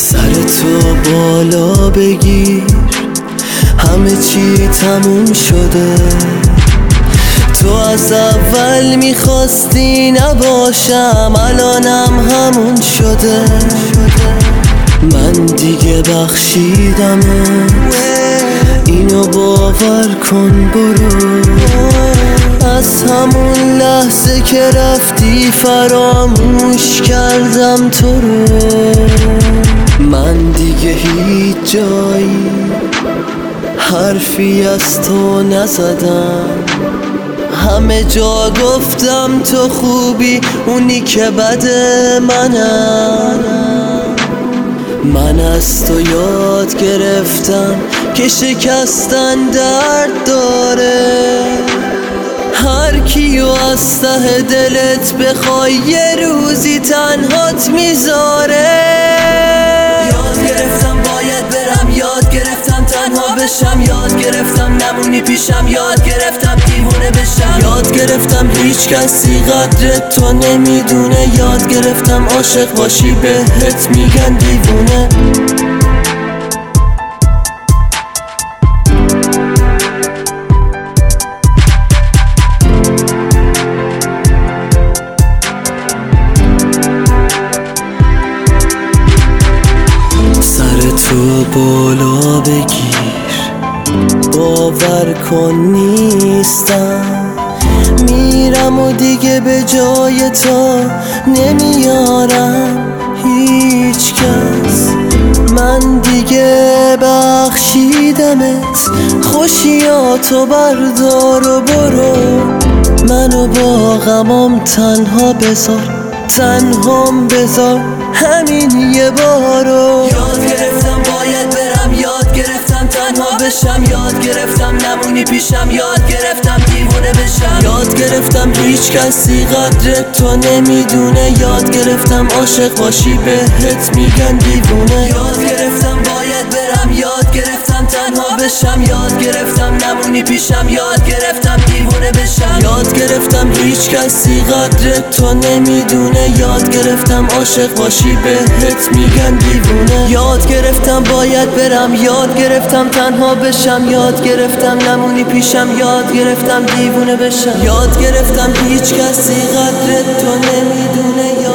سرتو بالا بگیر، همه چی تموم شده. تو از اول میخواستی نباشم، الانم همون شده. من دیگه بخشیدمت، اینو باور کن. برو از همون لحظه که رفتی فراموش کردم تو رو. من دیگه هیچ جایی حرفی از تو نزدم، همه جا گفتم تو خوبی، اونی که بده منم. من از تو یاد گرفتم که شکستن درد داره. هر کیو از ته دلت بخوای یه روزی تنهات میذاره. یاد گرفتم باید برم، یاد گرفتم تنها بشم، یاد گرفتم نمونی پیشم، یاد گرفتم دیوونه بشم. یاد گرفتم هیچ کسی قدر تو نمیدونه، یاد گرفتم عاشق باشی بهت میگن دیوونه. تو بالا بگیر، باور کن نیستم. میرم و دیگه به جای تو نمیارم هیچ کس. من دیگه بخشیدمت، خوشیاتو بردار و برو. منو با غمام تنها بذار، تنهام بذار همین یه بارو. یاد گرفتم باید برم، یاد گرفتم تنها بشم، یاد گرفتم نمونی پیشم، یاد گرفتم دیوونه بشم. یاد گرفتم هیچ کسی قدر تو نمیدونه، یاد گرفتم عاشق باشی بهت میگن دیوونه. یاد گرفتم باید برم، یاد گرفتم تنها بشم، یاد گرفتم نمونی پیشم، یاد گرفتم دیوونه بشم. یاد گرفتم هیچ کسی قدر تو نمیدونه، یاد گرفتم عاشق باشی بهت میگن دیوونه. یاد گرفتم باید برم، یاد گرفتم تنها بشم، یاد گرفتم نمونی پیشم، یاد گرفتم دیوونه بشم. یاد گرفتم هیچ کسی قدر تو نمیدونه.